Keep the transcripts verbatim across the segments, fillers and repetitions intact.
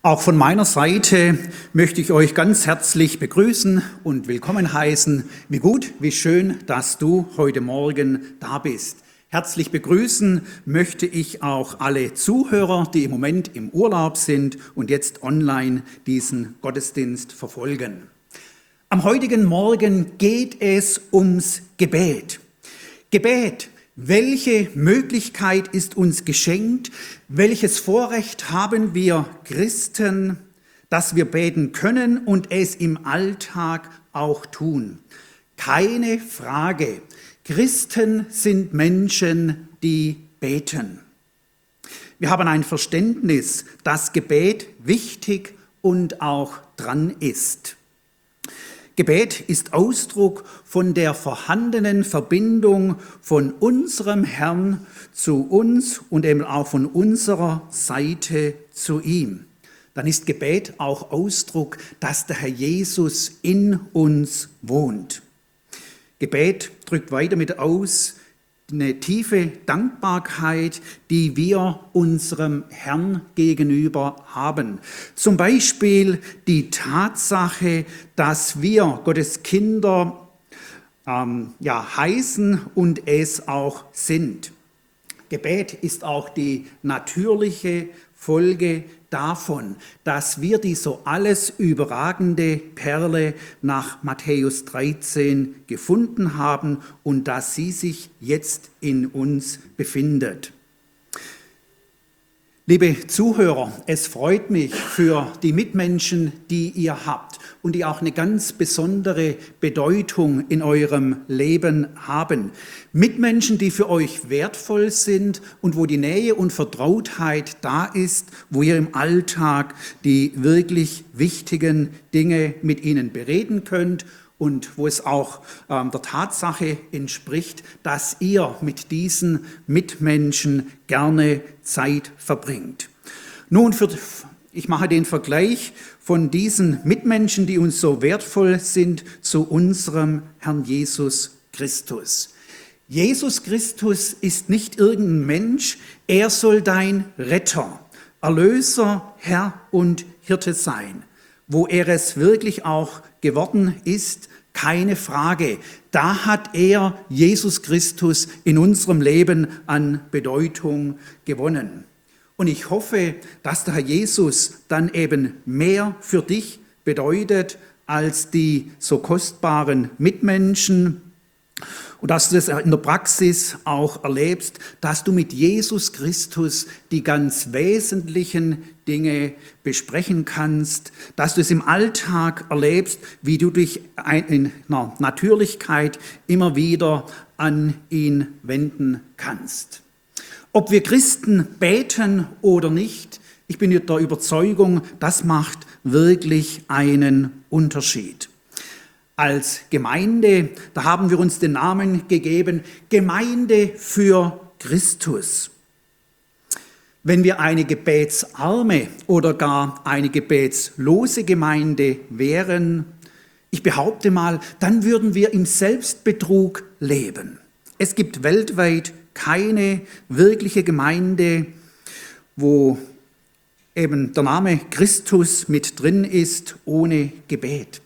Auch von meiner Seite möchte ich euch ganz herzlich begrüßen und willkommen heißen. Wie gut, wie schön, dass du heute Morgen da bist. Herzlich begrüßen möchte ich auch alle Zuhörer, die im Moment im Urlaub sind und jetzt online diesen Gottesdienst verfolgen. Am heutigen Morgen geht es ums Gebet. Gebet. Welche Möglichkeit ist uns geschenkt? Welches Vorrecht haben wir Christen, dass wir beten können und es im Alltag auch tun? Keine Frage. Christen sind Menschen, die beten. Wir haben ein Verständnis, dass Gebet wichtig und auch dran ist. Gebet ist Ausdruck von der vorhandenen Verbindung von unserem Herrn zu uns und eben auch von unserer Seite zu ihm. Dann ist Gebet auch Ausdruck, dass der Herr Jesus in uns wohnt. Gebet drückt weiter mit aus eine tiefe Dankbarkeit, die wir unserem Herrn gegenüber haben. Zum Beispiel die Tatsache, dass wir Gottes Kinder ähm, ja, heißen und es auch sind. Gebet ist auch die natürliche Folge davon, dass wir die so alles überragende Perle nach Matthäus dreizehn gefunden haben und dass sie sich jetzt in uns befindet. Liebe Zuhörer, es freut mich für die Mitmenschen, die ihr habt und die auch eine ganz besondere Bedeutung in eurem Leben haben. Mitmenschen, die für euch wertvoll sind und wo die Nähe und Vertrautheit da ist, wo ihr im Alltag die wirklich wichtigen Dinge mit ihnen bereden könnt und wo es auch ähm, der Tatsache entspricht, dass ihr mit diesen Mitmenschen gerne Zeit verbringt. Nun, für, ich mache den Vergleich von diesen Mitmenschen, die uns so wertvoll sind, zu unserem Herrn Jesus Christus. Jesus Christus ist nicht irgendein Mensch, er soll dein Retter, Erlöser, Herr und Hirte sein. Wo er es wirklich auch geworden ist, keine Frage. Da hat er, Jesus Christus, in unserem Leben an Bedeutung gewonnen. Und ich hoffe, dass der Herr Jesus dann eben mehr für dich bedeutet als die so kostbaren Mitmenschen. Und dass du das in der Praxis auch erlebst, dass du mit Jesus Christus die ganz wesentlichen Dinge besprechen kannst, dass du es im Alltag erlebst, wie du dich in einer Natürlichkeit immer wieder an ihn wenden kannst. Ob wir Christen beten oder nicht, ich bin der Überzeugung, das macht wirklich einen Unterschied. Als Gemeinde, da haben wir uns den Namen gegeben, Gemeinde für Christus. Wenn wir eine gebetsarme oder gar eine gebetslose Gemeinde wären, ich behaupte mal, dann würden wir im Selbstbetrug leben. Es gibt weltweit keine wirkliche Gemeinde, wo eben der Name Christus mit drin ist, ohne Gebet.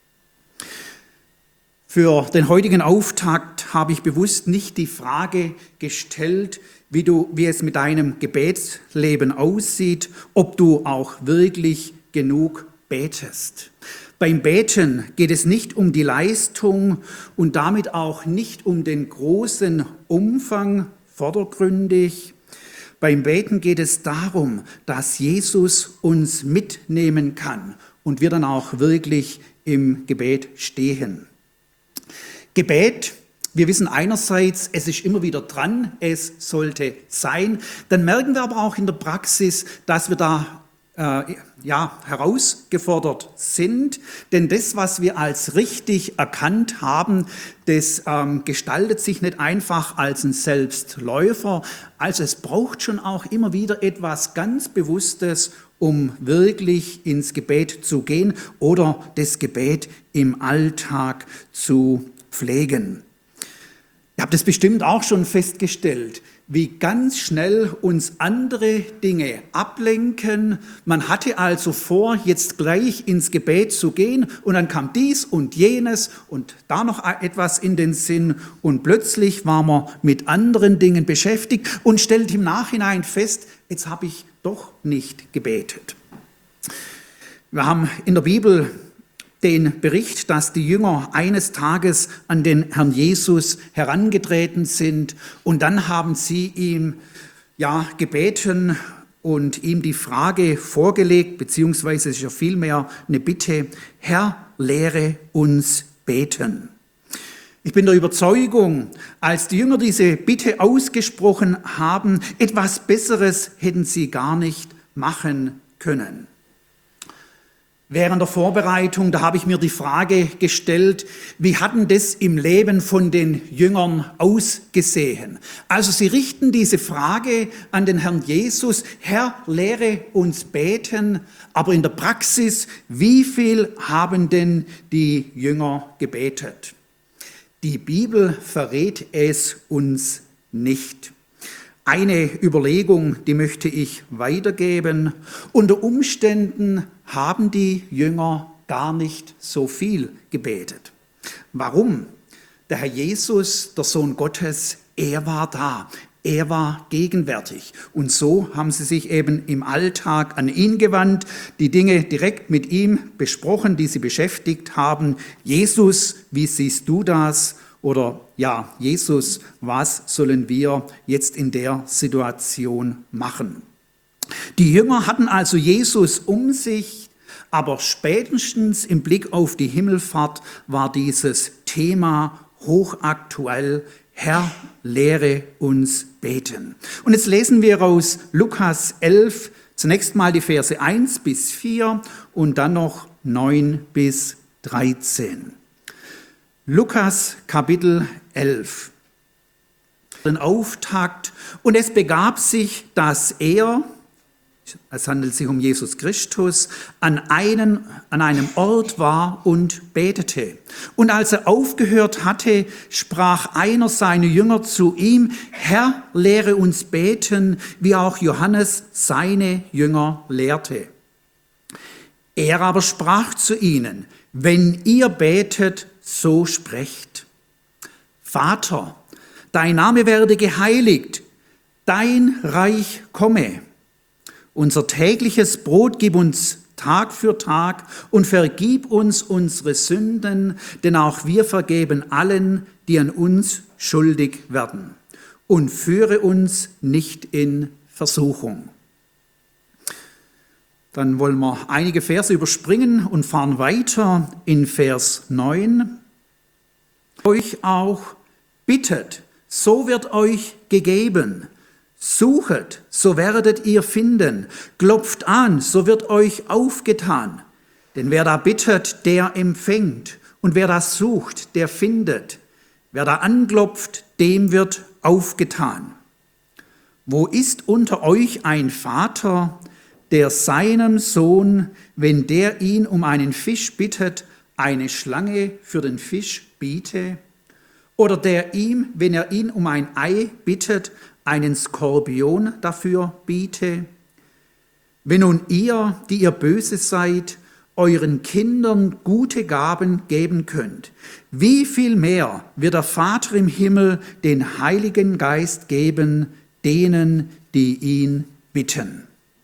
Für den heutigen Auftakt habe ich bewusst nicht die Frage gestellt, wie, du, wie es mit deinem Gebetsleben aussieht, ob du auch wirklich genug betest. Beim Beten geht es nicht um die Leistung und damit auch nicht um den großen Umfang vordergründig. Beim Beten geht es darum, dass Jesus uns mitnehmen kann und wir dann auch wirklich im Gebet stehen. Gebet, wir wissen einerseits, es ist immer wieder dran, es sollte sein. Dann merken wir aber auch in der Praxis, dass wir da äh, ja, herausgefordert sind. Denn das, was wir als richtig erkannt haben, das ähm, gestaltet sich nicht einfach als ein Selbstläufer. Also es braucht schon auch immer wieder etwas ganz Bewusstes, um wirklich ins Gebet zu gehen oder das Gebet im Alltag zu pflegen. Ihr habt es bestimmt auch schon festgestellt, wie ganz schnell uns andere Dinge ablenken. Man hatte also vor, jetzt gleich ins Gebet zu gehen und dann kam dies und jenes und da noch etwas in den Sinn und plötzlich war man mit anderen Dingen beschäftigt und stellt im Nachhinein fest, jetzt habe ich doch nicht gebetet. Wir haben in der Bibel den Bericht, dass die Jünger eines Tages an den Herrn Jesus herangetreten sind und dann haben sie ihm ja gebeten und ihm die Frage vorgelegt, beziehungsweise es ist ja vielmehr eine Bitte: Herr, lehre uns beten. Ich bin der Überzeugung, als die Jünger diese Bitte ausgesprochen haben, etwas Besseres hätten sie gar nicht machen können. Während der Vorbereitung, da habe ich mir die Frage gestellt, wie hat denn das im Leben von den Jüngern ausgesehen? Also sie richten diese Frage an den Herrn Jesus: Herr, lehre uns beten. Aber in der Praxis, wie viel haben denn die Jünger gebetet? Die Bibel verrät es uns nicht. Eine Überlegung, die möchte ich weitergeben. Unter Umständen haben die Jünger gar nicht so viel gebetet. Warum? Der Herr Jesus, der Sohn Gottes, er war da. Er war gegenwärtig. Und so haben sie sich eben im Alltag an ihn gewandt, die Dinge direkt mit ihm besprochen, die sie beschäftigt haben. Jesus, wie siehst du das? Oder ja, Jesus, was sollen wir jetzt in der Situation machen? Die Jünger hatten also Jesus um sich, aber spätestens im Blick auf die Himmelfahrt war dieses Thema hochaktuell: Herr, lehre uns beten. Und jetzt lesen wir aus Lukas elf zunächst mal die Verse eins bis vier und dann noch neun bis dreizehn. Lukas Kapitel elf. Den Auftakt: Und es begab sich, dass er, es handelt sich um Jesus Christus, an, einen, an einem Ort war und betete. Und als er aufgehört hatte, sprach einer seiner Jünger zu ihm: Herr, lehre uns beten, wie auch Johannes seine Jünger lehrte. Er aber sprach zu ihnen: Wenn ihr betet, so sprecht: Vater, dein Name werde geheiligt, dein Reich komme. Unser tägliches Brot gib uns Tag für Tag und vergib uns unsere Sünden, denn auch wir vergeben allen, die an uns schuldig werden. Und führe uns nicht in Versuchung. Dann wollen wir einige Verse überspringen und fahren weiter in Vers neun. Euch auch bittet, so wird euch gegeben. Suchet, so werdet ihr finden. Klopft an, so wird euch aufgetan. Denn wer da bittet, der empfängt. Und wer da sucht, der findet. Wer da anklopft, dem wird aufgetan. Wo ist unter euch ein Vater, der seinem Sohn, wenn der ihn um einen Fisch bittet, eine Schlange für den Fisch biete? Oder der ihm, wenn er ihn um ein Ei bittet, einen Skorpion dafür biete? Wenn nun ihr, die ihr böse seid, euren Kindern gute Gaben geben könnt, wie viel mehr wird der Vater im Himmel den Heiligen Geist geben, denen, die ihn bitten?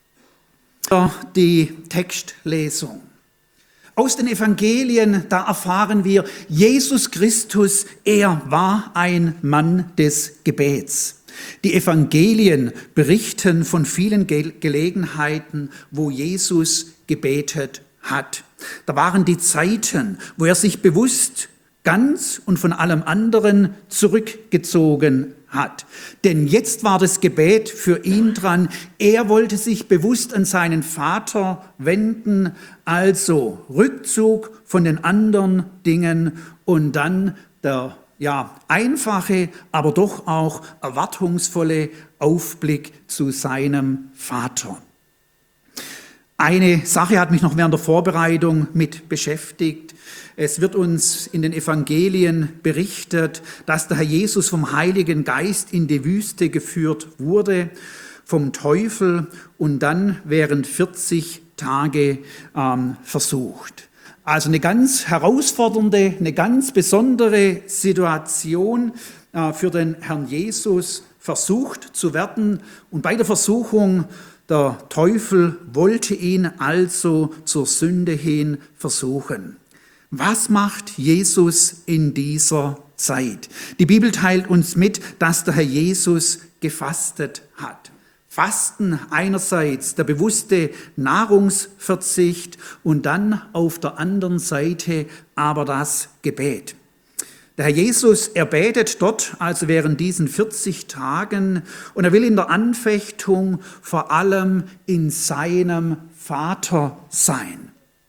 Die Textlesung. Aus den Evangelien, da erfahren wir, Jesus Christus, er war ein Mann des Gebets. Die Evangelien berichten von vielen Ge- Gelegenheiten, wo Jesus gebetet hat. Da waren die Zeiten, wo er sich bewusst ganz und von allem anderen zurückgezogen hat. Denn jetzt war das Gebet für ihn dran. Er wollte sich bewusst an seinen Vater wenden, also Rückzug von den anderen Dingen und dann der ja, einfache, aber doch auch erwartungsvolle Aufblick zu seinem Vater. Eine Sache hat mich noch während der Vorbereitung mit beschäftigt. Es wird uns in den Evangelien berichtet, dass der Herr Jesus vom Heiligen Geist in die Wüste geführt wurde, vom Teufel und dann während vierzig Tage ähm, versucht. Also eine ganz herausfordernde, eine ganz besondere Situation äh, für den Herrn Jesus, versucht zu werden. Und bei der Versuchung, der Teufel wollte ihn also zur Sünde hin versuchen. Was macht Jesus in dieser Zeit? Die Bibel teilt uns mit, dass der Herr Jesus gefastet hat. Fasten einerseits, der bewusste Nahrungsverzicht und dann auf der anderen Seite aber das Gebet. Der Herr Jesus, er betet dort, also während diesen vierzig Tagen, und er will in der Anfechtung vor allem in seinem Vater sein.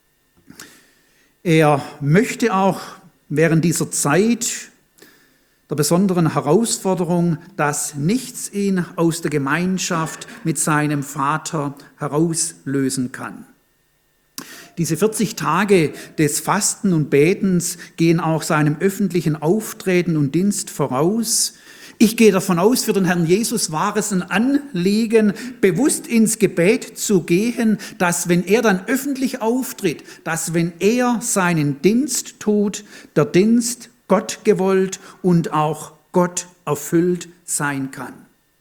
Er möchte auch während dieser Zeit der besonderen Herausforderung, dass nichts ihn aus der Gemeinschaft mit seinem Vater herauslösen kann. Diese vierzig Tage des Fasten und Betens gehen auch seinem öffentlichen Auftreten und Dienst voraus. Ich gehe davon aus, für den Herrn Jesus war es ein Anliegen, bewusst ins Gebet zu gehen, dass wenn er dann öffentlich auftritt, dass wenn er seinen Dienst tut, der Dienst Gott gewollt und auch Gott erfüllt sein kann.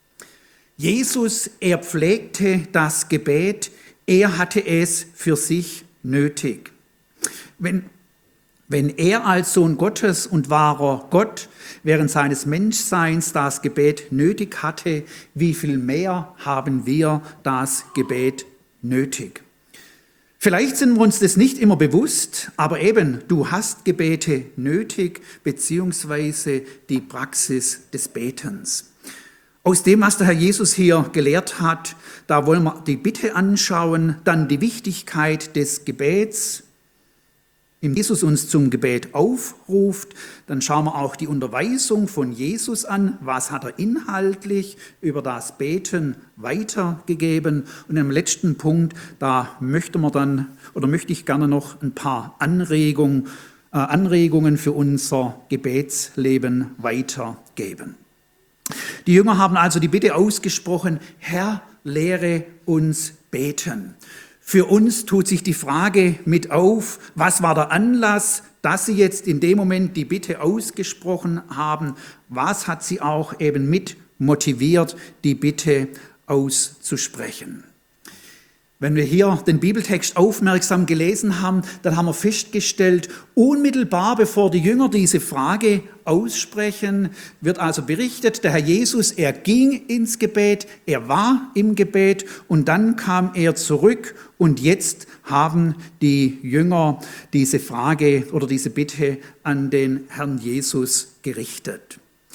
Jesus, er pflegte das Gebet, er hatte es für sich nötig. Wenn, wenn er als Sohn Gottes und wahrer Gott während seines Menschseins das Gebet nötig hatte, wie viel mehr haben wir das Gebet nötig? Vielleicht sind wir uns das nicht immer bewusst, aber eben, du hast Gebete nötig, beziehungsweise die Praxis des Betens. Aus dem, was der Herr Jesus hier gelehrt hat, da wollen wir die Bitte anschauen, dann die Wichtigkeit des Gebets. Wenn Jesus uns zum Gebet aufruft, dann schauen wir auch die Unterweisung von Jesus an. Was hat er inhaltlich über das Beten weitergegeben? Und im letzten Punkt, da möchte man dann, oder möchte ich gerne noch ein paar Anregungen, äh, Anregungen für unser Gebetsleben weitergeben. Die Jünger haben also die Bitte ausgesprochen, Herr, lehre uns beten. Für uns tut sich die Frage mit auf, was war der Anlass, dass sie jetzt in dem Moment die Bitte ausgesprochen haben? Was hat sie auch eben mit motiviert, die Bitte auszusprechen? Wenn wir hier den Bibeltext aufmerksam gelesen haben, dann haben wir festgestellt, unmittelbar bevor die Jünger diese Frage aussprechen, wird also berichtet, der Herr Jesus, er ging ins Gebet, er war im Gebet und dann kam er zurück und jetzt haben die Jünger diese Frage oder diese Bitte an den Herrn Jesus gerichtet.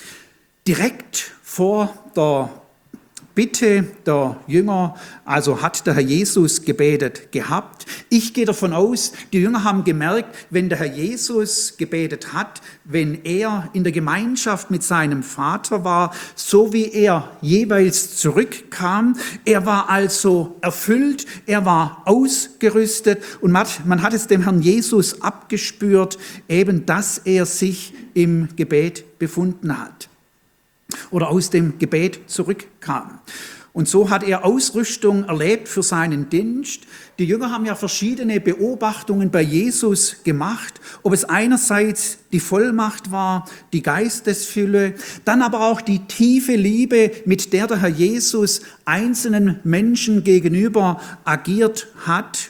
Direkt vor der Bitte der Jünger, also hat der Herr Jesus gebetet gehabt. Ich gehe davon aus, die Jünger haben gemerkt, wenn der Herr Jesus gebetet hat, wenn er in der Gemeinschaft mit seinem Vater war, so wie er jeweils zurückkam, er war also erfüllt, er war ausgerüstet und man hat es dem Herrn Jesus abgespürt, eben, dass er sich im Gebet befunden hat oder aus dem Gebet zurückkam. Und so hat er Ausrüstung erlebt für seinen Dienst. Die Jünger haben ja verschiedene Beobachtungen bei Jesus gemacht, ob es einerseits die Vollmacht war, die Geistesfülle, dann aber auch die tiefe Liebe, mit der der Herr Jesus einzelnen Menschen gegenüber agiert hat,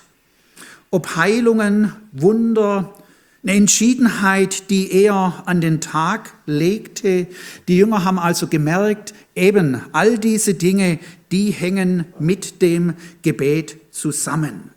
ob Heilungen, Wunder, eine Entschiedenheit, die er an den Tag legte. Die Jünger haben also gemerkt, eben all diese Dinge, die hängen mit dem Gebet zusammen.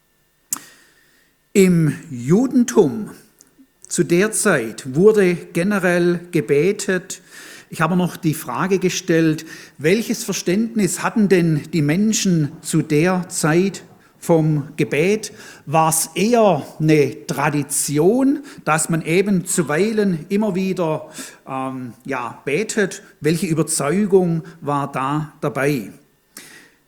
Im Judentum zu der Zeit wurde generell gebetet. Ich habe noch die Frage gestellt, welches Verständnis hatten denn die Menschen zu der Zeit vom Gebet? War es eher eine Tradition, dass man eben zuweilen immer wieder ähm, ja, betet? Welche Überzeugung war da dabei?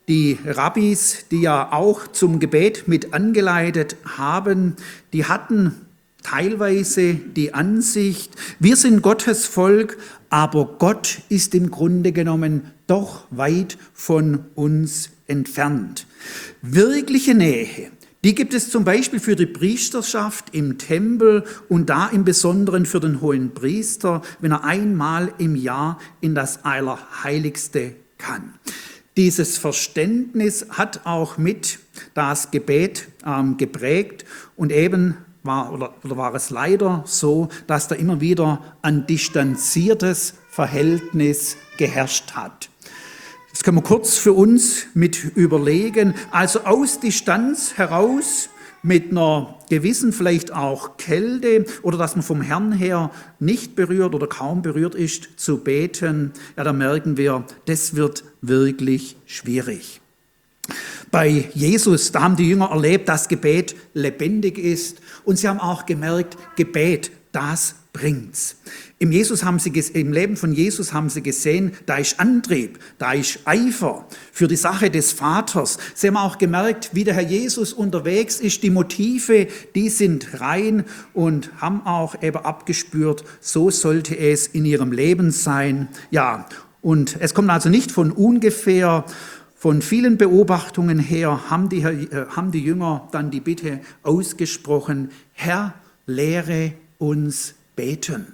Die Rabbis, die ja auch zum Gebet mit angeleitet haben, die hatten teilweise die Ansicht, wir sind Gottes Volk, aber Gott ist im Grunde genommen doch weit von uns entfernt. Wirkliche Nähe, die gibt es zum Beispiel für die Priesterschaft im Tempel und da im Besonderen für den hohen Priester, wenn er einmal im Jahr in das Allerheiligste kann. Dieses Verständnis hat auch mit das Gebet ähm, geprägt und eben war, oder, oder war es leider so, dass da immer wieder ein distanziertes Verhältnis geherrscht hat. Das können wir kurz für uns mit überlegen. Also aus Distanz heraus mit einer gewissen vielleicht auch Kälte oder dass man vom Herrn her nicht berührt oder kaum berührt ist, zu beten, ja, da merken wir, das wird wirklich schwierig. Bei Jesus, da haben die Jünger erlebt, dass Gebet lebendig ist und sie haben auch gemerkt, Gebet, das bringt's. Im, Jesus haben sie, Im Leben von Jesus haben sie gesehen, da ist Antrieb, da ist Eifer für die Sache des Vaters. Sie haben auch gemerkt, wie der Herr Jesus unterwegs ist, die Motive, die sind rein und haben auch eben abgespürt, so sollte es in ihrem Leben sein. Ja, und es kommt also nicht von ungefähr. Von vielen Beobachtungen her haben die, haben die Jünger dann die Bitte ausgesprochen, Herr, lehre uns beten.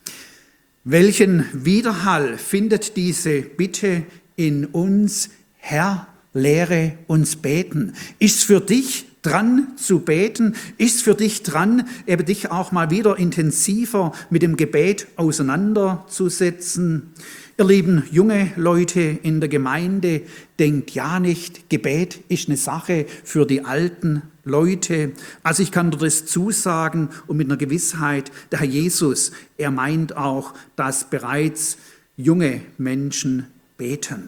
Welchen Widerhall findet diese Bitte in uns, Herr, lehre uns beten? Ist es für dich dran zu beten? Ist es für dich dran, eben dich auch mal wieder intensiver mit dem Gebet auseinanderzusetzen? Ihr lieben junge Leute in der Gemeinde, denkt ja nicht, Gebet ist eine Sache für die alten Leute. Also ich kann dir das zusagen und mit einer Gewissheit, der Herr Jesus, er meint auch, dass bereits junge Menschen beten.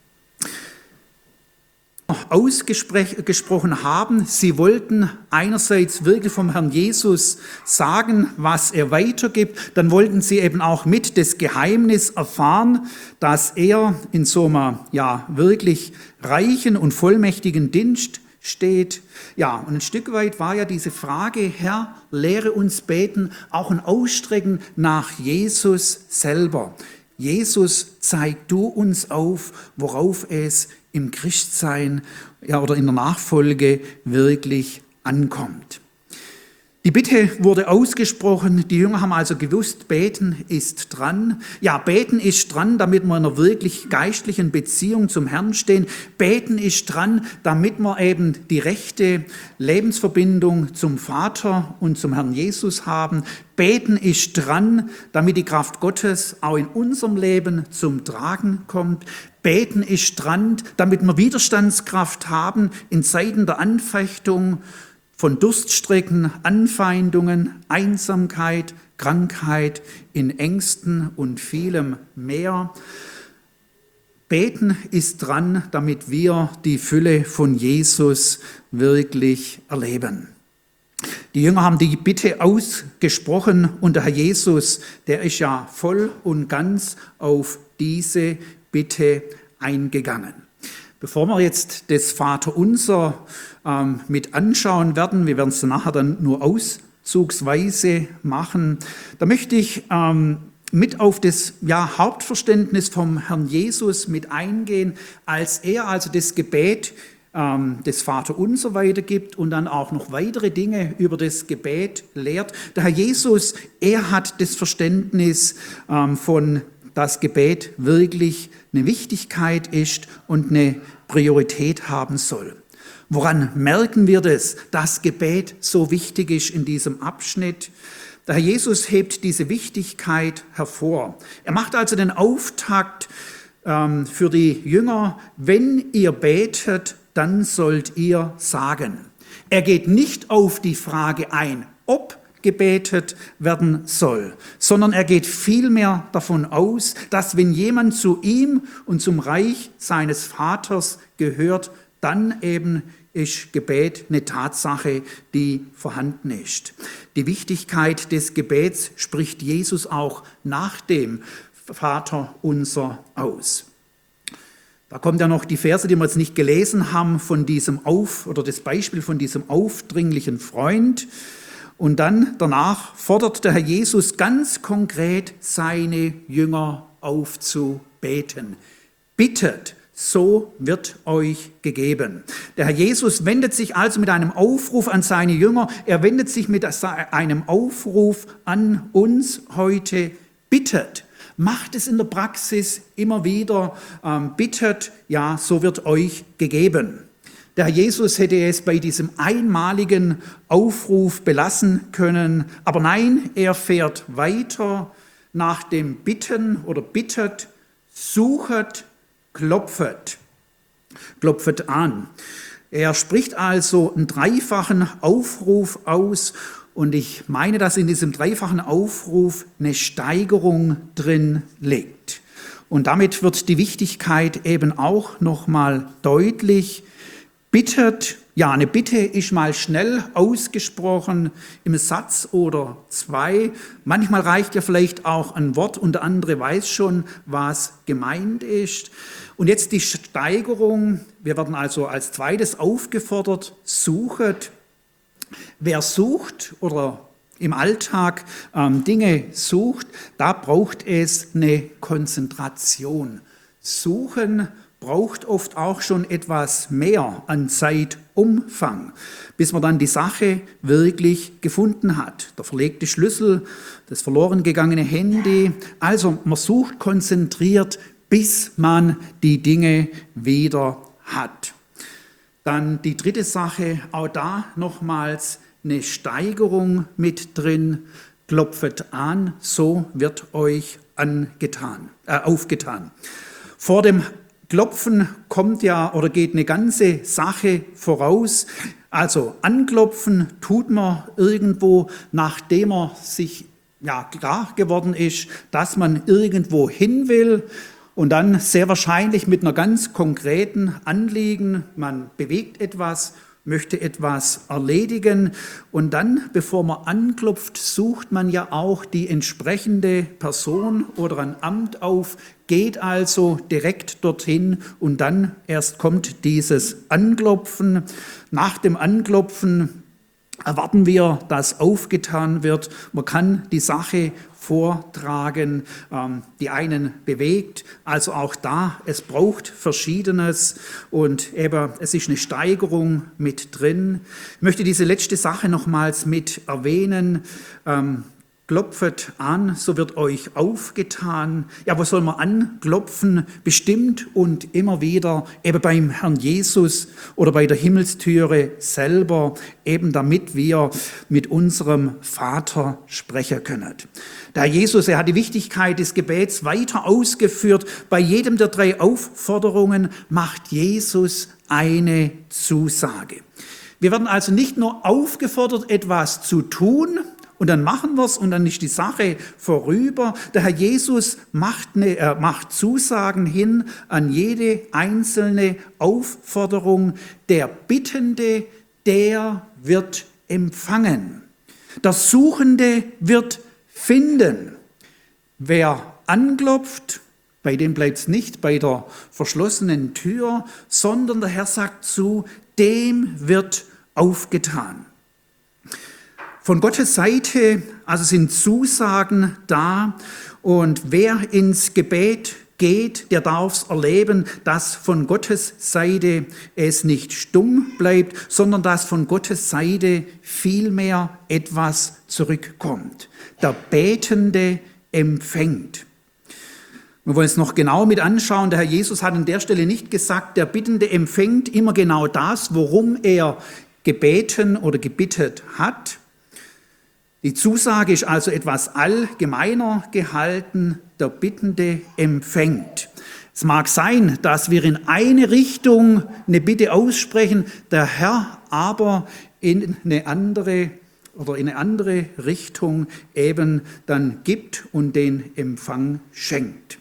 Ausgesprochen haben. Sie wollten einerseits wirklich vom Herrn Jesus sagen, was er weitergibt, dann wollten sie eben auch mit das Geheimnis erfahren, dass er in so einem ja wirklich reichen und vollmächtigen Dienst steht. Ja, und ein Stück weit war ja diese Frage, Herr, lehre uns beten, auch ein Ausstrecken nach Jesus selber. Jesus, zeig du uns auf, worauf es im Christsein ja, oder in der Nachfolge wirklich ankommt. Die Bitte wurde ausgesprochen, die Jünger haben also gewusst, beten ist dran. Ja, beten ist dran, damit wir in einer wirklich geistlichen Beziehung zum Herrn stehen. Beten ist dran, damit wir eben die rechte Lebensverbindung zum Vater und zum Herrn Jesus haben. Beten ist dran, damit die Kraft Gottes auch in unserem Leben zum Tragen kommt. Beten ist dran, damit wir Widerstandskraft haben in Zeiten der Anfechtung, von Durststrecken, Anfeindungen, Einsamkeit, Krankheit, in Ängsten und vielem mehr. Beten ist dran, damit wir die Fülle von Jesus wirklich erleben. Die Jünger haben die Bitte ausgesprochen und der Herr Jesus, der ist ja voll und ganz auf diese Bitte eingegangen. Bevor wir jetzt das Vaterunser ähm, mit anschauen werden, wir werden es nachher dann nur auszugsweise machen, da möchte ich ähm, mit auf das ja, Hauptverständnis vom Herrn Jesus mit eingehen, als er also das Gebet ähm, des Vaterunser weitergibt und dann auch noch weitere Dinge über das Gebet lehrt. Der Herr Jesus, er hat das Verständnis ähm, von das Gebet wirklich eine Wichtigkeit ist und eine Priorität haben soll. Woran merken wir das, dass Gebet so wichtig ist in diesem Abschnitt? Der Herr Jesus hebt diese Wichtigkeit hervor. Er macht also den Auftakt ähm, für die Jünger, wenn ihr betet, dann sollt ihr sagen. Er geht nicht auf die Frage ein, ob gebetet werden soll, sondern er geht vielmehr davon aus, dass wenn jemand zu ihm und zum Reich seines Vaters gehört, dann eben ist Gebet eine Tatsache, die vorhanden ist. Die Wichtigkeit des Gebets spricht Jesus auch nach dem Vaterunser aus. Da kommt ja noch die Verse, die wir jetzt nicht gelesen haben, von diesem Auf, oder das Beispiel von diesem aufdringlichen Freund. Und dann danach fordert der Herr Jesus ganz konkret seine Jünger aufzubeten. Bittet, so wird euch gegeben. Der Herr Jesus wendet sich also mit einem Aufruf an seine Jünger. Er wendet sich mit einem Aufruf an uns heute. Bittet. Macht es in der Praxis immer wieder. Ähm, bittet, ja, so wird euch gegeben. Der Herr Jesus hätte es bei diesem einmaligen Aufruf belassen können. Aber nein, er fährt weiter nach dem Bitten oder bittet, suchet, klopfet. Klopfet an. Er spricht also einen dreifachen Aufruf aus. Und ich meine, dass in diesem dreifachen Aufruf eine Steigerung drin liegt. Und damit wird die Wichtigkeit eben auch nochmal deutlich. Bittet, ja, eine Bitte ist mal schnell ausgesprochen im Satz oder zwei. Manchmal reicht ja vielleicht auch ein Wort und der andere weiß schon, was gemeint ist. Und jetzt die Steigerung. Wir werden also als zweites aufgefordert, suchet. Wer sucht oder im Alltag ähm, Dinge sucht, da braucht es eine Konzentration. Suchen braucht oft auch schon etwas mehr an Zeitumfang, bis man dann die Sache wirklich gefunden hat. Der verlegte Schlüssel, das verloren gegangene Handy. Also man sucht konzentriert, bis man die Dinge wieder hat. Dann die dritte Sache, auch da nochmals eine Steigerung mit drin. Klopfet an, so wird euch angetan, äh, aufgetan. Vor dem Klopfen kommt ja oder geht eine ganze Sache voraus. Also anklopfen tut man irgendwo, nachdem man sich ja, klar geworden ist, dass man irgendwo hin will. Und dann sehr wahrscheinlich mit einer ganz konkreten Anliegen. Man bewegt etwas, möchte etwas erledigen. Und dann, bevor man anklopft, sucht man ja auch die entsprechende Person oder ein Amt auf, geht also direkt dorthin und dann erst kommt dieses Anklopfen. Nach dem Anklopfen erwarten wir, dass aufgetan wird. Man kann die Sache vortragen, die einen bewegt. Also auch da, es braucht Verschiedenes und eben, es ist eine Steigerung mit drin. Ich möchte diese letzte Sache nochmals mit erwähnen. Klopfet an, so wird euch aufgetan. Ja, wo soll man anklopfen? Bestimmt und immer wieder eben beim Herrn Jesus oder bei der Himmelstüre selber, eben damit wir mit unserem Vater sprechen können. Der Herr Jesus, er hat die Wichtigkeit des Gebets weiter ausgeführt. Bei jedem der drei Aufforderungen macht Jesus eine Zusage. Wir werden also nicht nur aufgefordert, etwas zu tun, und dann machen wir es und dann ist die Sache vorüber. Der Herr Jesus macht, eine, äh, macht Zusagen hin an jede einzelne Aufforderung. Der Bittende, der wird empfangen. Der Suchende wird finden. Wer anklopft, bei dem bleibt es nicht bei der verschlossenen Tür, sondern der Herr sagt zu, dem wird aufgetan. Von Gottes Seite also sind Zusagen da und wer ins Gebet geht, der darf es erleben, dass von Gottes Seite es nicht stumm bleibt, sondern dass von Gottes Seite vielmehr etwas zurückkommt. Der Betende empfängt. Wir wollen es noch genau mit anschauen. Der Herr Jesus hat an der Stelle nicht gesagt, der Bittende empfängt immer genau das, worum er gebeten oder gebittet hat. Die Zusage ist also etwas allgemeiner gehalten, der Bittende empfängt. Es mag sein, dass wir in eine Richtung eine Bitte aussprechen, der Herr aber in eine andere oder in eine andere Richtung eben dann gibt und den Empfang schenkt.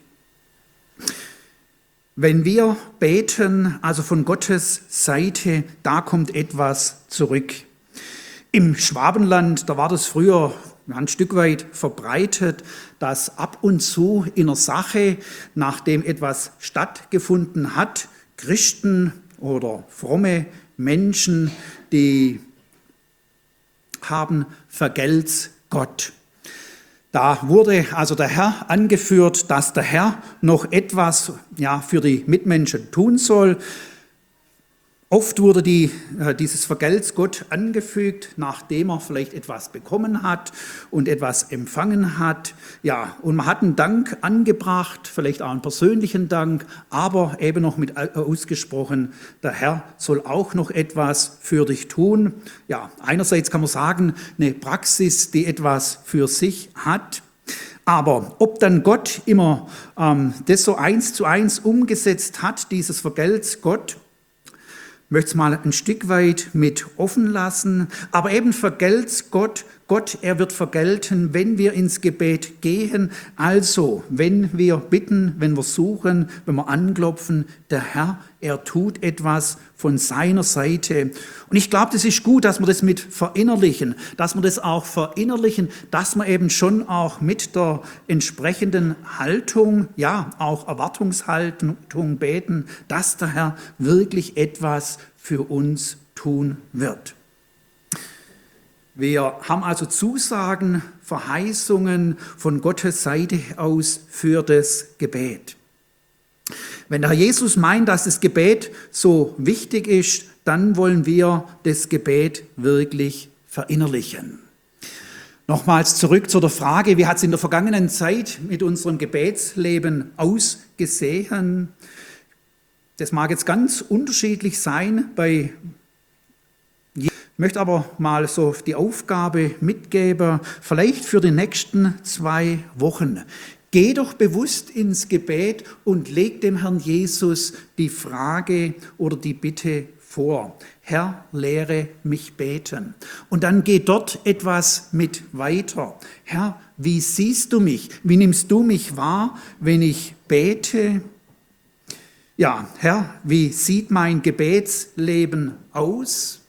Wenn wir beten, also von Gottes Seite, da kommt etwas zurück. Im Schwabenland, da war das früher ein Stück weit verbreitet, dass ab und zu in einer Sache, nachdem etwas stattgefunden hat, Christen oder fromme Menschen, die haben vergelt's Gott. Da wurde also der Herr angeführt, dass der Herr noch etwas ja, für die Mitmenschen tun soll. Oft wurde die, äh, dieses Vergelt's Gott angefügt, nachdem er vielleicht etwas bekommen hat und etwas empfangen hat. Ja, und man hat einen Dank angebracht, vielleicht auch einen persönlichen Dank, aber eben noch mit ausgesprochen, der Herr soll auch noch etwas für dich tun. Ja, einerseits kann man sagen, eine Praxis, die etwas für sich hat. Aber ob dann Gott immer ähm, das so eins zu eins umgesetzt hat, dieses Vergelt's Gott, möchte es mal ein Stück weit mit offen lassen, aber eben vergelt's Gott. Gott, er wird vergelten, wenn wir ins Gebet gehen. Also, wenn wir bitten, wenn wir suchen, wenn wir anklopfen, der Herr, er tut etwas von seiner Seite. Und ich glaube, das ist gut, dass wir das mit verinnerlichen, dass wir das auch verinnerlichen, dass wir eben schon auch mit der entsprechenden Haltung, ja, auch Erwartungshaltung beten, dass der Herr wirklich etwas für uns tun wird. Wir haben also Zusagen, Verheißungen von Gottes Seite aus für das Gebet. Wenn der Herr Jesus meint, dass das Gebet so wichtig ist, dann wollen wir das Gebet wirklich verinnerlichen. Nochmals zurück zu der Frage, wie hat es in der vergangenen Zeit mit unserem Gebetsleben ausgesehen? Das mag jetzt ganz unterschiedlich sein bei Ich möchte aber mal so die Aufgabe mitgeben, vielleicht für die nächsten zwei Wochen. Geh doch bewusst ins Gebet und leg dem Herrn Jesus die Frage oder die Bitte vor. Herr, lehre mich beten. Und dann geh dort etwas mit weiter. Herr, wie siehst du mich? Wie nimmst du mich wahr, wenn ich bete? Ja, Herr, wie sieht mein Gebetsleben aus?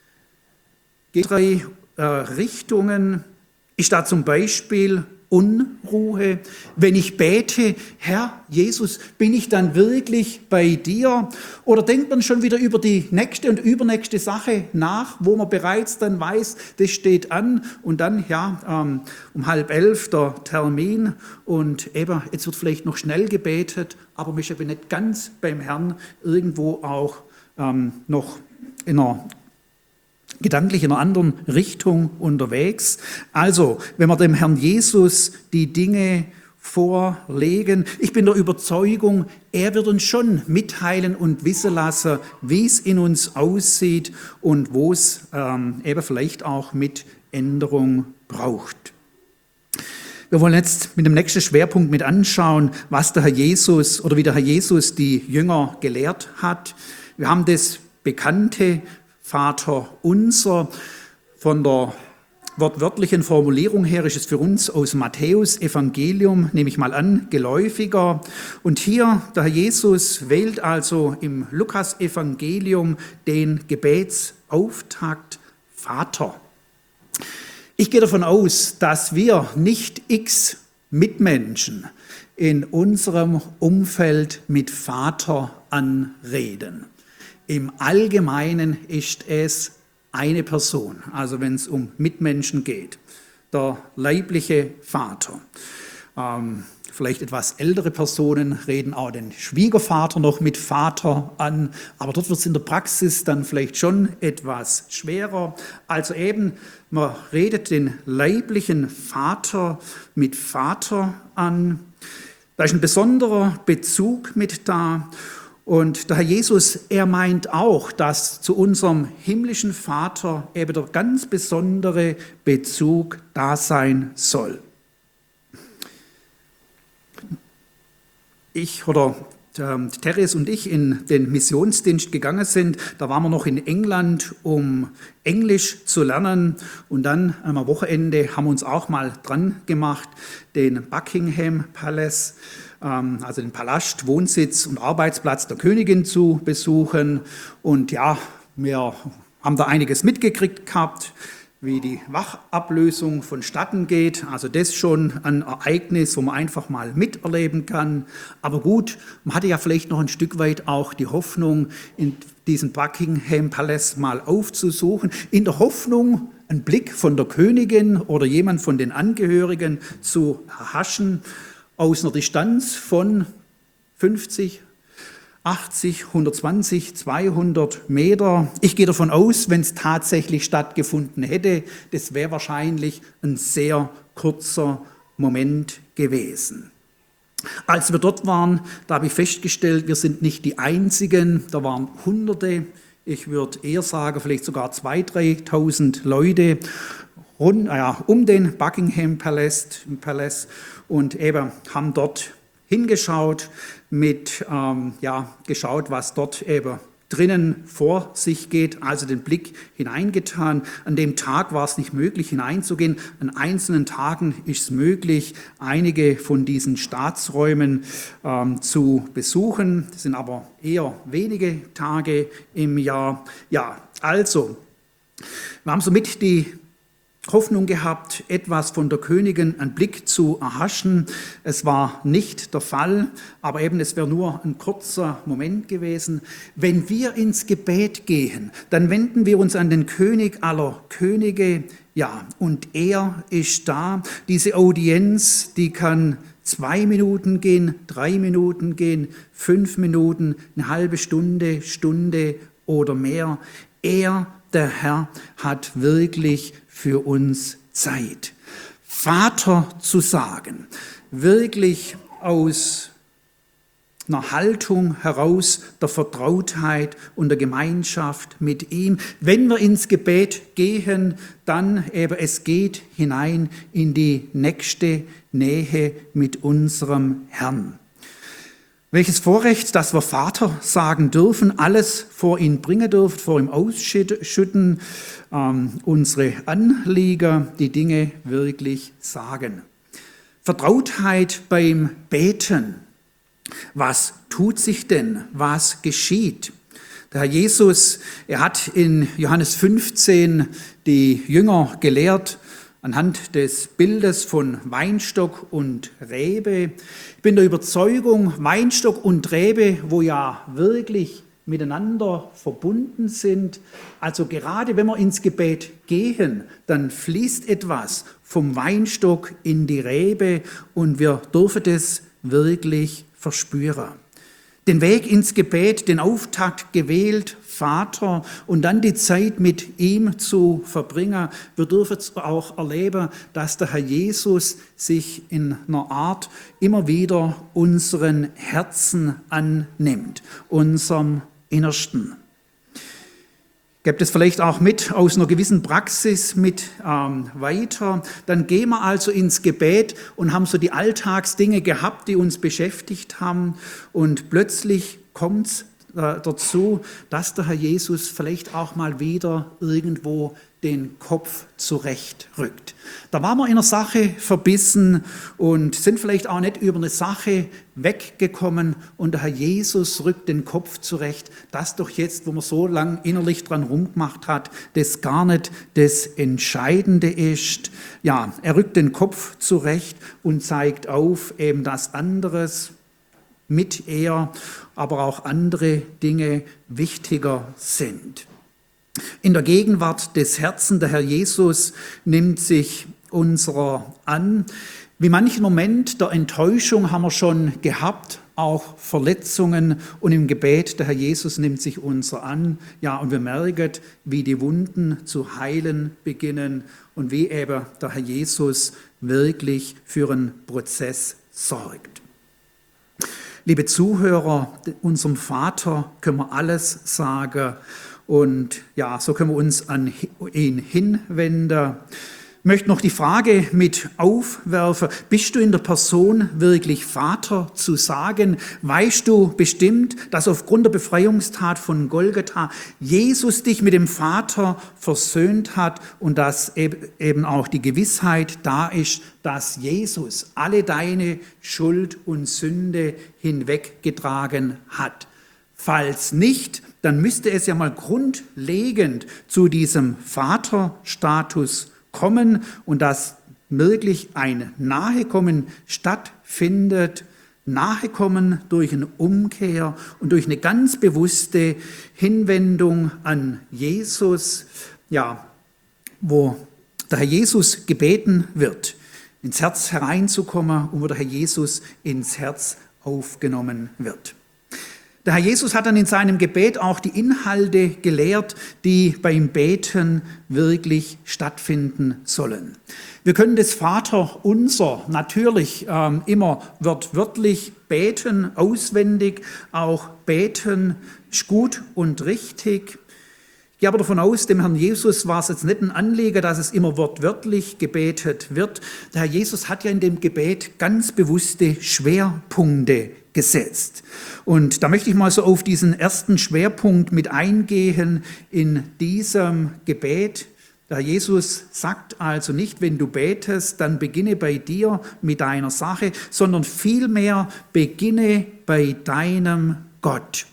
Drei äh, Richtungen ist da zum Beispiel Unruhe. Wenn ich bete, Herr Jesus, bin ich dann wirklich bei dir? Oder denkt man schon wieder über die nächste und übernächste Sache nach, wo man bereits dann weiß, das steht an und dann ja ähm, um halb elf der Termin und eben, jetzt wird vielleicht noch schnell gebetet, aber man ist eben nicht ganz beim Herrn, irgendwo auch ähm, noch in einer gedanklich in einer anderen Richtung unterwegs. Also, wenn wir dem Herrn Jesus die Dinge vorlegen, ich bin der Überzeugung, er wird uns schon mitteilen und wissen lassen, wie es in uns aussieht und wo es ähm, eben vielleicht auch mit Änderung braucht. Wir wollen jetzt mit dem nächsten Schwerpunkt mit anschauen, was der Herr Jesus oder wie der Herr Jesus die Jünger gelehrt hat. Wir haben das bekannte Vater unser. Von der wortwörtlichen Formulierung her ist es für uns aus Matthäus Evangelium, nehme ich mal an, geläufiger. Und hier, der Herr Jesus wählt also im Lukas Evangelium den Gebetsauftakt Vater. Ich gehe davon aus, dass wir nicht x Mitmenschen in unserem Umfeld mit Vater anreden. Im Allgemeinen ist es eine Person, also wenn es um Mitmenschen geht, der leibliche Vater. Ähm, vielleicht etwas ältere Personen reden auch den Schwiegervater noch mit Vater an, aber dort wird es in der Praxis dann vielleicht schon etwas schwerer. Also eben, man redet den leiblichen Vater mit Vater an. Da ist ein besonderer Bezug mit da. Und der Herr Jesus, er meint auch, dass zu unserem himmlischen Vater eben der ganz besondere Bezug da sein soll. Ich oder äh, Therese und ich in den Missionsdienst gegangen sind, da waren wir noch in England, um Englisch zu lernen. Und dann am Wochenende haben wir uns auch mal dran gemacht, den Buckingham Palace, also den Palast, Wohnsitz und Arbeitsplatz der Königin zu besuchen. Und ja, wir haben da einiges mitgekriegt gehabt. wie die Wachablösung vonstatten geht. Also das schon ein Ereignis, wo man einfach mal miterleben kann. Aber gut, man hatte ja vielleicht noch ein Stück weit auch die Hoffnung, in diesen Buckingham Palace mal aufzusuchen, in der Hoffnung, einen Blick von der Königin oder jemand von den Angehörigen zu erhaschen, aus einer Distanz von fünfzig, achtzig, hundertzwanzig, zweihundert Meter. Ich gehe davon aus, wenn es tatsächlich stattgefunden hätte, das wäre wahrscheinlich ein sehr kurzer Moment gewesen. Als wir dort waren, da habe ich festgestellt, wir sind nicht die Einzigen, da waren Hunderte, ich würde eher sagen, vielleicht sogar zweitausend, dreitausend Leute rund, ja, um den Buckingham Palace, Palace und eben haben dort hingeschaut, mit, ähm, ja, geschaut, was dort eben drinnen vor sich geht, also den Blick hineingetan. An dem Tag war es nicht möglich, hineinzugehen. An einzelnen Tagen ist es möglich, einige von diesen Staatsräumen ähm, zu besuchen. Das sind aber eher wenige Tage im Jahr. Ja, also, wir haben somit die Hoffnung gehabt, etwas von der Königin, einen Blick zu erhaschen. Es war nicht der Fall, aber eben es wäre nur ein kurzer Moment gewesen. Wenn wir ins Gebet gehen, dann wenden wir uns an den König aller Könige. Ja, und er ist da. Diese Audienz, die kann zwei Minuten gehen, drei Minuten gehen, fünf Minuten, eine halbe Stunde, Stunde oder mehr. Er, der Herr, hat wirklich für uns Zeit. Vater zu sagen, wirklich aus einer Haltung heraus der Vertrautheit und der Gemeinschaft mit ihm. Wenn wir ins Gebet gehen, dann eben es geht hinein in die nächste Nähe mit unserem Herrn. Welches Vorrecht, dass wir Vater sagen dürfen, alles vor ihn bringen dürfen, vor ihm ausschütten, ähm, unsere Anliegen, die Dinge wirklich sagen. Vertrautheit beim Beten. Was tut sich denn? Was geschieht? Der Herr Jesus, er hat in Johannes fünfzehn die Jünger gelehrt, anhand des Bildes von Weinstock und Rebe. Ich bin der Überzeugung, Weinstock und Rebe, wo ja wirklich miteinander verbunden sind. Also gerade wenn wir ins Gebet gehen, dann fließt etwas vom Weinstock in die Rebe und wir dürfen das wirklich verspüren. Den Weg ins Gebet, den Auftakt gewählt, Vater, und dann die Zeit mit ihm zu verbringen. Wir dürfen auch erleben, dass der Herr Jesus sich in einer Art immer wieder unseren Herzen annimmt, unserem Innersten. Ich gebe das vielleicht auch mit aus einer gewissen Praxis mit ähm, weiter. Dann gehen wir also ins Gebet und haben so die Alltagsdinge gehabt, die uns beschäftigt haben. Und plötzlich kommt es äh, dazu, dass der Herr Jesus vielleicht auch mal wieder irgendwo den Kopf zurechtrückt. Da waren wir in einer Sache verbissen und sind vielleicht auch nicht über eine Sache weggekommen und der Herr Jesus rückt den Kopf zurecht, das doch jetzt, wo man so lang innerlich dran rumgemacht hat, das gar nicht das Entscheidende ist. Ja, er rückt den Kopf zurecht und zeigt auf, eben das anderes mit er, aber auch andere Dinge wichtiger sind. In der Gegenwart des Herzens, der Herr Jesus nimmt sich unserer an. Wie manchen Moment der Enttäuschung haben wir schon gehabt, auch Verletzungen und im Gebet, der Herr Jesus nimmt sich unser an. Ja, und wir merken, wie die Wunden zu heilen beginnen und wie eben der Herr Jesus wirklich für einen Prozess sorgt. Liebe Zuhörer, unserem Vater können wir alles sagen. Und ja, so können wir uns an ihn hinwenden. Ich möchte noch die Frage mit aufwerfen, bist du in der Person wirklich Vater zu sagen? Weißt du bestimmt, dass aufgrund der Befreiungstat von Golgatha Jesus dich mit dem Vater versöhnt hat und dass eben auch die Gewissheit da ist, dass Jesus alle deine Schuld und Sünde hinweggetragen hat? Falls nicht, dann müsste es ja mal grundlegend zu diesem Vaterstatus kommen und dass wirklich ein Nahekommen stattfindet. Nahekommen durch eine Umkehr und durch eine ganz bewusste Hinwendung an Jesus, ja, wo der Herr Jesus gebeten wird, ins Herz hereinzukommen und wo der Herr Jesus ins Herz aufgenommen wird. Der Herr Jesus hat dann in seinem Gebet auch die Inhalte gelehrt, die beim Beten wirklich stattfinden sollen. Wir können das Vaterunser natürlich ähm, immer wörtlich beten, auswendig, auch beten, ist gut und richtig. Ich gehe aber davon aus, dem Herrn Jesus war es jetzt nicht ein Anliegen, dass es immer wortwörtlich gebetet wird. Der Herr Jesus hat ja in dem Gebet ganz bewusste Schwerpunkte gesetzt. Und da möchte ich mal so auf diesen ersten Schwerpunkt mit eingehen in diesem Gebet. Der Herr Jesus sagt also nicht, wenn du betest, dann beginne bei dir mit deiner Sache, sondern vielmehr beginne bei deinem Gott.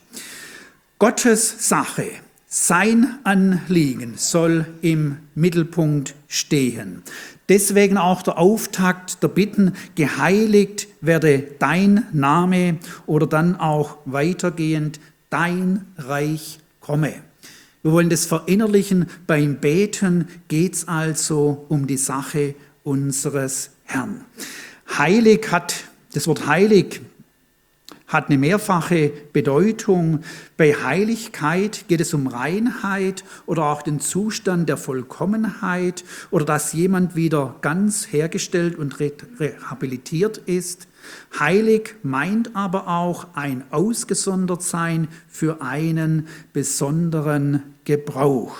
Gottes Sache, sein Anliegen soll im Mittelpunkt stehen. Deswegen auch der Auftakt der Bitten, geheiligt werde dein Name oder dann auch weitergehend, dein Reich komme. Wir wollen das verinnerlichen. Beim Beten geht es also um die Sache unseres Herrn. Heilig hat, das Wort heilig hat eine mehrfache Bedeutung. Bei Heiligkeit geht es um Reinheit oder auch den Zustand der Vollkommenheit oder dass jemand wieder ganz hergestellt und rehabilitiert ist. Heilig meint aber auch ein Ausgesondertsein für einen besonderen Gebrauch.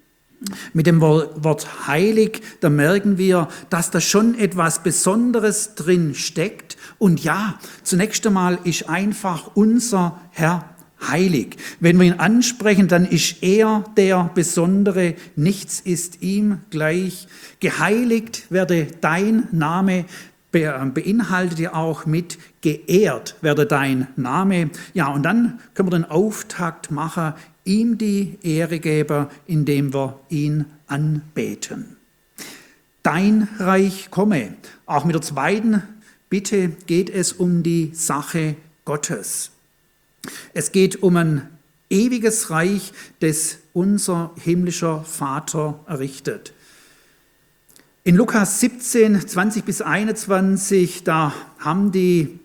Mit dem Wort heilig, da merken wir, dass da schon etwas Besonderes drin steckt. Und ja, zunächst einmal ist einfach unser Herr heilig. Wenn wir ihn ansprechen, dann ist er der Besondere, nichts ist ihm gleich. Geheiligt werde dein Name, beinhaltet ja auch mit geehrt werde dein Name. Ja, und dann können wir den Auftakt machen, ihm die Ehre geben, indem wir ihn anbeten. Dein Reich komme. Auch mit der zweiten Bitte geht es um die Sache Gottes. Es geht um ein ewiges Reich, das unser himmlischer Vater errichtet. In Lukas siebzehn, zwanzig bis einundzwanzig, da haben die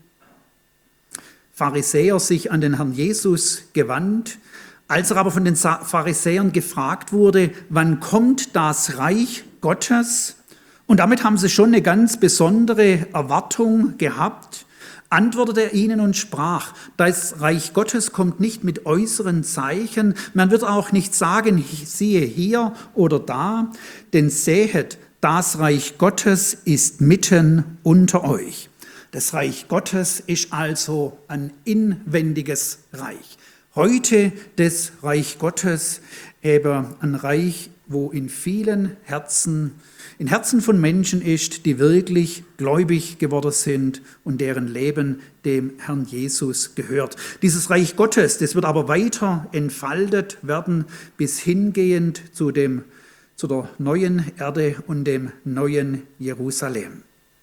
Pharisäer sich an den Herrn Jesus gewandt. Als er aber von den Pharisäern gefragt wurde, wann kommt das Reich Gottes? Und damit haben sie schon eine ganz besondere Erwartung gehabt. Antwortete er ihnen und sprach, das Reich Gottes kommt nicht mit äußeren Zeichen. Man wird auch nicht sagen, siehe hier oder da, denn sehet, das Reich Gottes ist mitten unter euch. Das Reich Gottes ist also ein inwendiges Reich. Heute das Reich Gottes, eben ein Reich, wo in vielen Herzen, in Herzen von Menschen ist, die wirklich gläubig geworden sind und deren Leben dem Herrn Jesus gehört. Dieses Reich Gottes, das wird aber weiter entfaltet werden, bis hingehend zu dem, zu der neuen Erde und dem neuen Jerusalem.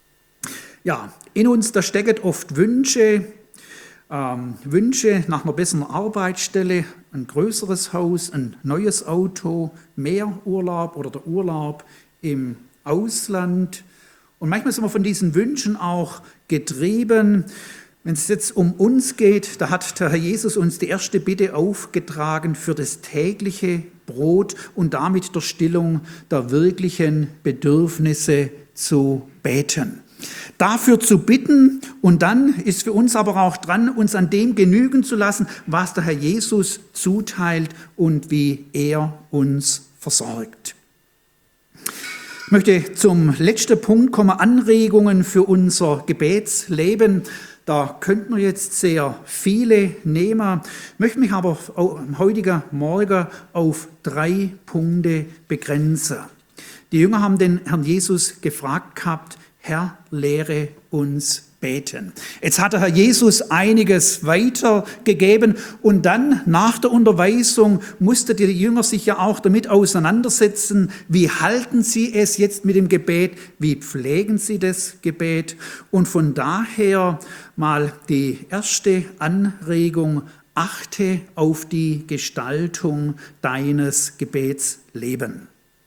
Ja, in uns, da stecken oft Wünsche, Ähm, Wünsche nach einer besseren Arbeitsstelle, ein größeres Haus, ein neues Auto, mehr Urlaub oder der Urlaub im Ausland. Und manchmal sind wir von diesen Wünschen auch getrieben. Wenn es jetzt um uns geht, da hat der Herr Jesus uns die erste Bitte aufgetragen für das tägliche Brot und damit der Stillung der wirklichen Bedürfnisse zu beten. Dafür zu bitten und dann ist für uns aber auch dran, uns an dem genügen zu lassen, was der Herr Jesus zuteilt und wie er uns versorgt. Ich möchte zum letzten Punkt kommen, Anregungen für unser Gebetsleben. Da könnten wir jetzt sehr viele nehmen. Ich möchte mich aber am heutigen Morgen auf drei Punkte begrenzen. Die Jünger haben den Herrn Jesus gefragt gehabt, Herr, lehre uns beten. Jetzt hat der Herr Jesus einiges weitergegeben und dann nach der Unterweisung mussten die Jünger sich ja auch damit auseinandersetzen, wie halten sie es jetzt mit dem Gebet, wie pflegen sie das Gebet und von daher mal die erste Anregung: Achte auf die Gestaltung deines Gebetslebens.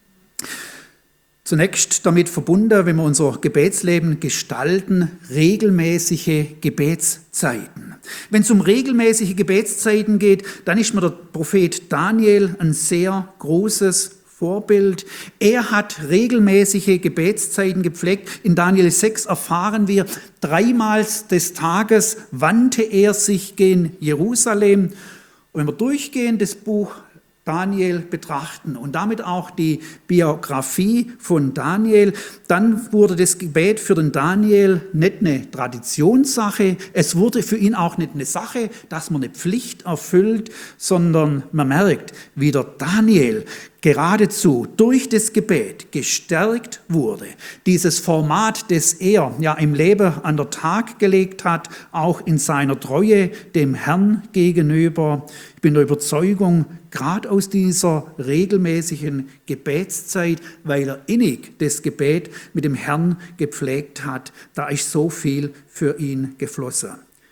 Zunächst damit verbunden, wenn wir unser Gebetsleben gestalten, regelmäßige Gebetszeiten. Wenn es um regelmäßige Gebetszeiten geht, dann ist mir der Prophet Daniel ein sehr großes Vorbild. Er hat regelmäßige Gebetszeiten gepflegt. In Daniel sechs erfahren wir, dreimal des Tages wandte er sich gen Jerusalem. Und wenn wir durchgehen, das Buch Daniel betrachten und damit auch die Biografie von Daniel, dann wurde das Gebet für den Daniel nicht eine Traditionssache, es wurde für ihn auch nicht eine Sache, dass man eine Pflicht erfüllt, sondern man merkt, wie der Daniel geradezu durch das Gebet gestärkt wurde. Dieses Format, das er ja im Leben an den Tag gelegt hat, auch in seiner Treue dem Herrn gegenüber. Ich bin der Überzeugung, gerade aus dieser regelmäßigen Gebetszeit, weil er innig das Gebet mit dem Herrn gepflegt hat, da ist so viel für ihn geflossen.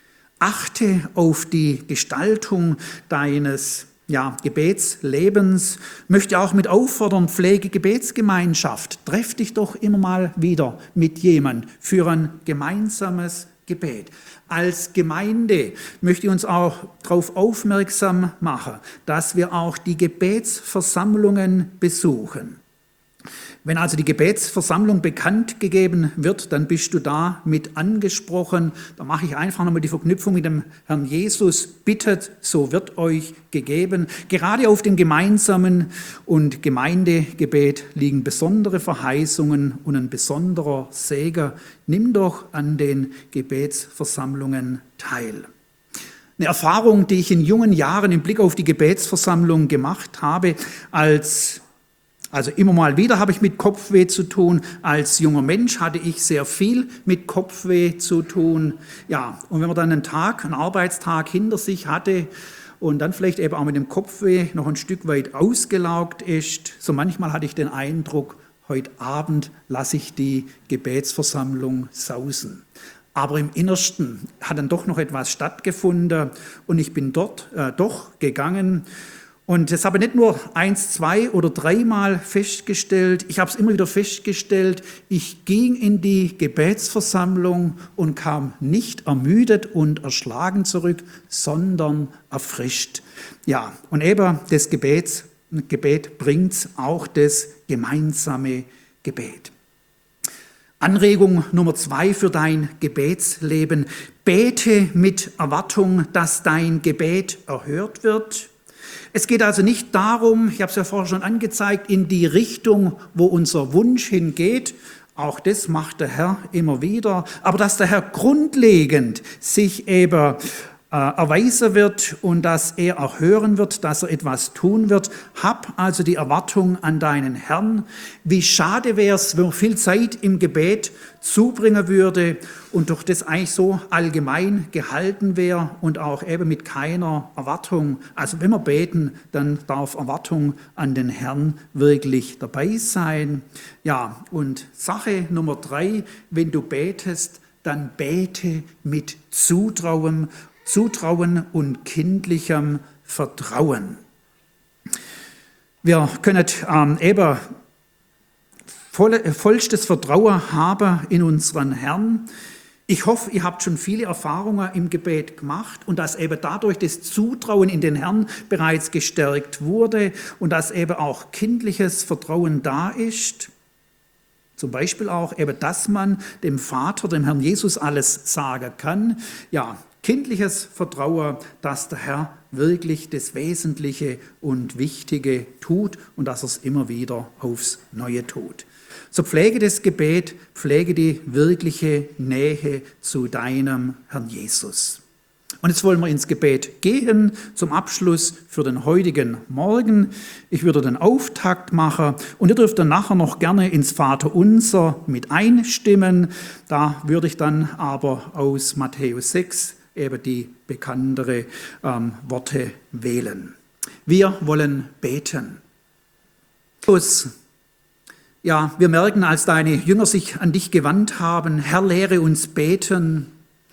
Achte auf die Gestaltung deines ja, Gebetslebens, möchte auch mit auffordern, pflege Gebetsgemeinschaft. Treff dich doch immer mal wieder mit jemand für ein gemeinsames Gebet. Als Gemeinde möchte ich uns auch darauf aufmerksam machen, dass wir auch die Gebetsversammlungen besuchen. Wenn also die Gebetsversammlung bekannt gegeben wird, dann bist du da mit angesprochen. Da mache ich einfach nochmal die Verknüpfung mit dem Herrn Jesus. Bittet, so wird euch gegeben. Gerade auf dem gemeinsamen und Gemeindegebet liegen besondere Verheißungen und ein besonderer Segen. Nimm doch an den Gebetsversammlungen teil. Eine Erfahrung, die ich in jungen Jahren im Blick auf die Gebetsversammlung gemacht habe, als Also immer mal wieder habe ich mit Kopfweh zu tun. Als junger Mensch hatte ich sehr viel mit Kopfweh zu tun. Ja, und wenn man dann einen Tag, einen Arbeitstag hinter sich hatte und dann vielleicht eben auch mit dem Kopfweh noch ein Stück weit ausgelaugt ist, so manchmal hatte ich den Eindruck, heute Abend lasse ich die Gebetsversammlung sausen. Aber im Innersten hat dann doch noch etwas stattgefunden und ich bin dort äh, doch gegangen. Und das habe ich nicht nur eins, zwei oder dreimal festgestellt, ich habe es immer wieder festgestellt, ich ging in die Gebetsversammlung und kam nicht ermüdet und erschlagen zurück, sondern erfrischt. Ja, und eben das Gebets, Gebet bringt auch das gemeinsame Gebet. Anregung Nummer zwei für dein Gebetsleben: Bete mit Erwartung, dass dein Gebet erhört wird. Es geht also nicht darum, ich habe es ja vorher schon angezeigt, in die Richtung, wo unser Wunsch hingeht. Auch das macht der Herr immer wieder. Aber dass der Herr grundlegend sich eben äh, erweisen wird und dass er auch hören wird, dass er etwas tun wird. Hab also die Erwartung an deinen Herrn. Wie schade wäre es, wenn man viel Zeit im Gebet zubringen würde und durch das eigentlich so allgemein gehalten wäre und auch eben mit keiner Erwartung. Also wenn wir beten, dann darf Erwartung an den Herrn wirklich dabei sein. Ja, und Sache Nummer drei, wenn du betest, dann bete mit Zutrauen, Zutrauen und kindlichem Vertrauen. Wir können ähm, eben voll, vollstes Vertrauen haben in unseren Herrn. Ich hoffe, ihr habt schon viele Erfahrungen im Gebet gemacht und dass eben dadurch das Zutrauen in den Herrn bereits gestärkt wurde und dass eben auch kindliches Vertrauen da ist. Zum Beispiel auch eben, dass man dem Vater, dem Herrn Jesus, alles sagen kann. Ja, kindliches Vertrauen, dass der Herr wirklich das Wesentliche und Wichtige tut und dass er es immer wieder aufs Neue tut. So pflege das Gebet, pflege die wirkliche Nähe zu deinem Herrn Jesus. Und jetzt wollen wir ins Gebet gehen, zum Abschluss für den heutigen Morgen. Ich würde den Auftakt machen und ihr dürft dann nachher noch gerne ins Vaterunser mit einstimmen. Da würde ich dann aber aus Matthäus sechs eben die bekanntere ähm, Worte wählen. Wir wollen beten. Jesus, ja, wir merken, als deine Jünger sich an dich gewandt haben, Herr, lehre uns beten.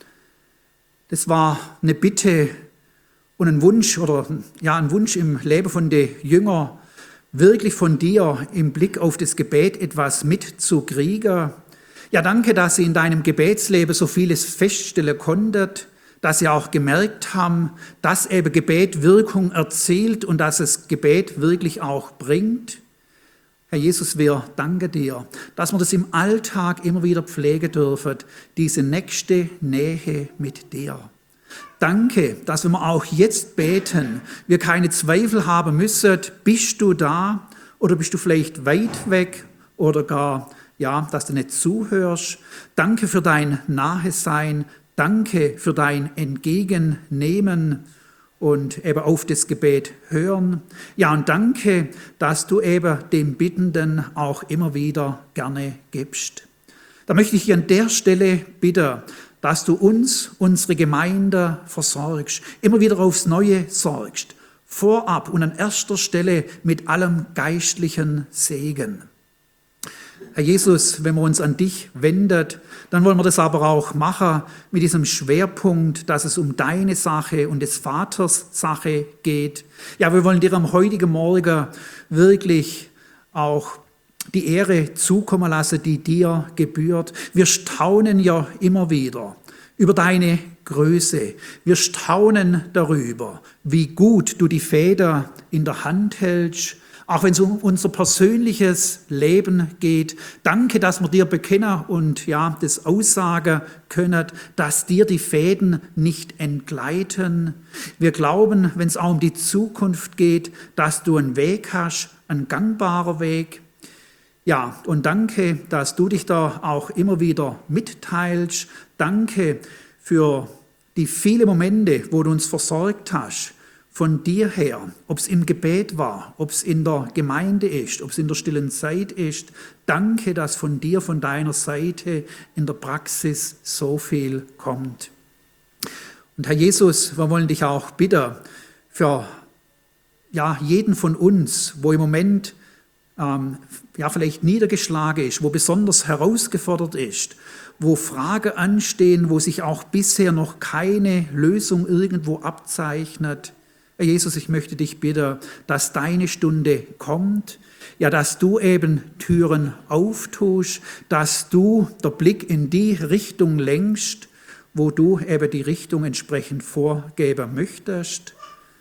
Das war eine Bitte und ein Wunsch oder ja, ein Wunsch im Leben von den Jüngern, wirklich von dir im Blick auf das Gebet etwas mitzukriegen. Ja, danke, dass sie in deinem Gebetsleben so vieles feststellen konnten, dass sie auch gemerkt haben, dass eben Gebet Wirkung erzielt und dass es Gebet wirklich auch bringt. Herr Jesus, wir danken dir, dass wir das im Alltag immer wieder pflegen dürfen, diese nächste Nähe mit dir. Danke, dass wir auch jetzt beten, wir keine Zweifel haben müssen, bist du da oder bist du vielleicht weit weg oder gar, ja, dass du nicht zuhörst. Danke für dein Nahesein, danke für dein Entgegennehmen und eben auf das Gebet hören. Ja, und danke, dass du eben dem Bittenden auch immer wieder gerne gibst. Da möchte ich an der Stelle bitten, dass du uns, unsere Gemeinde versorgst, immer wieder aufs Neue sorgst, vorab und an erster Stelle mit allem geistlichen Segen. Herr Jesus, wenn wir uns an dich wendet, dann wollen wir das aber auch machen mit diesem Schwerpunkt, dass es um deine Sache und des Vaters Sache geht. Ja, wir wollen dir am heutigen Morgen wirklich auch die Ehre zukommen lassen, die dir gebührt. Wir staunen ja immer wieder über deine Größe. Wir staunen darüber, wie gut du die Feder in der Hand hältst, auch wenn es um unser persönliches Leben geht. Danke, dass wir dir bekennen und ja, das aussagen können, dass dir die Fäden nicht entgleiten. Wir glauben, wenn es auch um die Zukunft geht, dass du einen Weg hast, einen gangbarer Weg. Ja, und danke, dass du dich da auch immer wieder mitteilst. Danke für die vielen Momente, wo du uns versorgt hast. Von dir her, ob es im Gebet war, ob es in der Gemeinde ist, ob es in der stillen Zeit ist, danke, dass von dir, von deiner Seite in der Praxis so viel kommt. Und Herr Jesus, wir wollen dich auch bitten für ja, jeden von uns, wo im Moment ähm, ja, vielleicht niedergeschlagen ist, wo besonders herausgefordert ist, wo Fragen anstehen, wo sich auch bisher noch keine Lösung irgendwo abzeichnet. Herr Jesus, ich möchte dich bitten, dass deine Stunde kommt, ja, dass du eben Türen auftust, dass du der Blick in die Richtung lenkst, wo du eben die Richtung entsprechend vorgeben möchtest.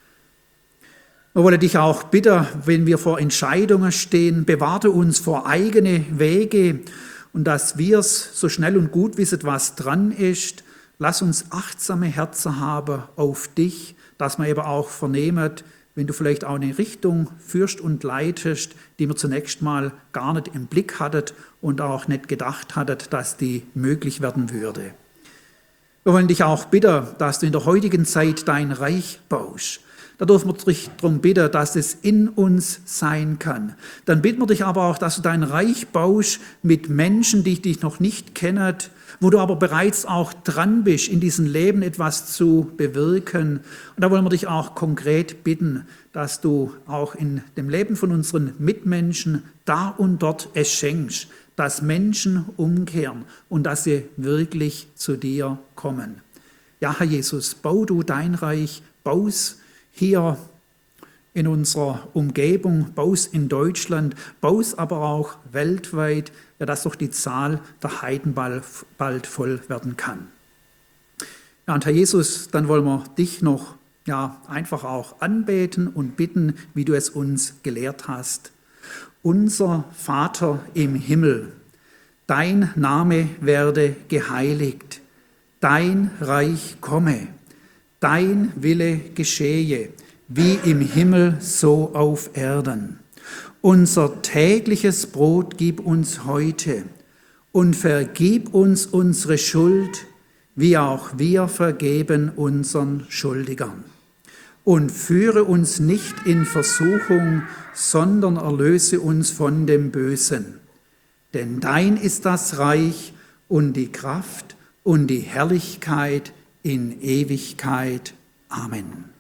Wir wollen dich auch bitten, wenn wir vor Entscheidungen stehen, bewahre uns vor eigene Wege und dass wir es so schnell und gut wissen, was dran ist. Lass uns achtsame Herzen haben auf dich, dass man eben auch vernehmen, wenn du vielleicht auch eine Richtung führst und leitest, die man zunächst mal gar nicht im Blick hattet und auch nicht gedacht hattet, dass die möglich werden würde. Wir wollen dich auch bitten, dass du in der heutigen Zeit dein Reich baust. Da dürfen wir dich darum bitten, dass es in uns sein kann. Dann bitten wir dich aber auch, dass du dein Reich baust mit Menschen, die dich noch nicht kennen, wo du aber bereits auch dran bist, in diesem Leben etwas zu bewirken. Und da wollen wir dich auch konkret bitten, dass du auch in dem Leben von unseren Mitmenschen da und dort es schenkst, dass Menschen umkehren und dass sie wirklich zu dir kommen. Ja, Herr Jesus, bau du dein Reich, baus hier in unserer Umgebung, baus in Deutschland, baus aber auch weltweit, ja, dass doch die Zahl der Heiden bald, bald voll werden kann. Ja, und Herr Jesus, dann wollen wir dich noch ja, einfach auch anbeten und bitten, wie du es uns gelehrt hast. Unser Vater im Himmel, dein Name werde geheiligt, dein Reich komme, dein Wille geschehe, wie im Himmel so auf Erden. Unser tägliches Brot gib uns heute und vergib uns unsere Schuld, wie auch wir vergeben unseren Schuldigern. Und führe uns nicht in Versuchung, sondern erlöse uns von dem Bösen. Denn dein ist das Reich und die Kraft und die Herrlichkeit in Ewigkeit. Amen.